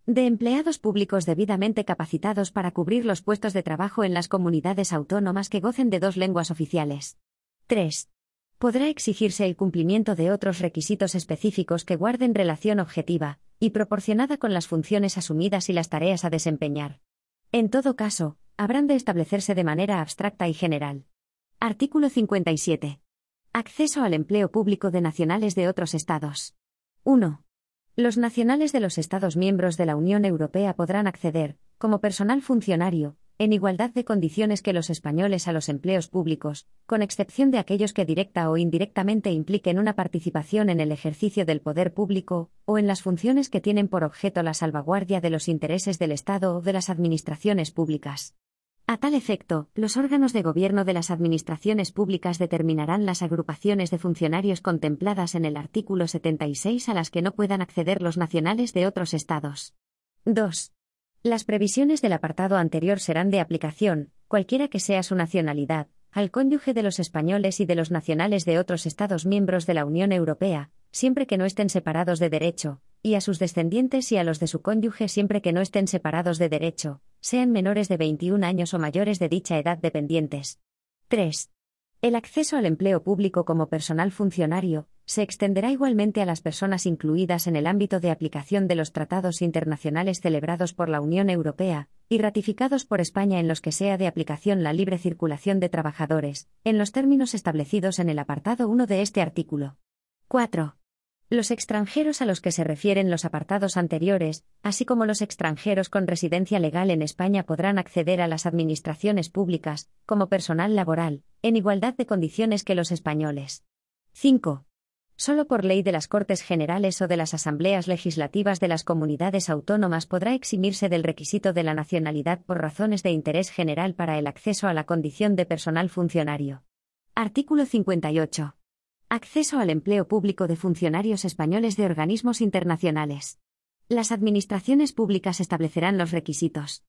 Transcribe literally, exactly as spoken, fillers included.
de empleados públicos debidamente capacitados para cubrir los puestos de trabajo en las comunidades autónomas que gocen de dos lenguas oficiales. tres. Podrá exigirse el cumplimiento de otros requisitos específicos que guarden relación objetiva y proporcionada con las funciones asumidas y las tareas a desempeñar. En todo caso, habrán de establecerse de manera abstracta y general. Artículo cincuenta y siete. Acceso al empleo público de nacionales de otros Estados. uno. Los nacionales de los Estados miembros de la Unión Europea podrán acceder, como personal funcionario, en igualdad de condiciones que los españoles a los empleos públicos, con excepción de aquellos que directa o indirectamente impliquen una participación en el ejercicio del poder público, o en las funciones que tienen por objeto la salvaguardia de los intereses del Estado o de las administraciones públicas. A tal efecto, los órganos de gobierno de las administraciones públicas determinarán las agrupaciones de funcionarios contempladas en el artículo setenta y seis a las que no puedan acceder los nacionales de otros Estados. dos. Las previsiones del apartado anterior serán de aplicación, cualquiera que sea su nacionalidad, al cónyuge de los españoles y de los nacionales de otros Estados miembros de la Unión Europea, siempre que no estén separados de derecho, y a sus descendientes y a los de su cónyuge siempre que no estén separados de derecho, sean menores de veintiún años o mayores de dicha edad dependientes. tres. El acceso al empleo público como personal funcionario se extenderá igualmente a las personas incluidas en el ámbito de aplicación de los tratados internacionales celebrados por la Unión Europea y ratificados por España en los que sea de aplicación la libre circulación de trabajadores, en los términos establecidos en el apartado uno de este artículo. cuatro. Los extranjeros a los que se refieren los apartados anteriores, así como los extranjeros con residencia legal en España podrán acceder a las administraciones públicas, como personal laboral, en igualdad de condiciones que los españoles. cinco. Solo por ley de las Cortes Generales o de las Asambleas Legislativas de las comunidades autónomas podrá eximirse del requisito de la nacionalidad por razones de interés general para el acceso a la condición de personal funcionario. Artículo cincuenta y ocho. Acceso al empleo público de funcionarios españoles de organismos internacionales. Las administraciones públicas establecerán los requisitos.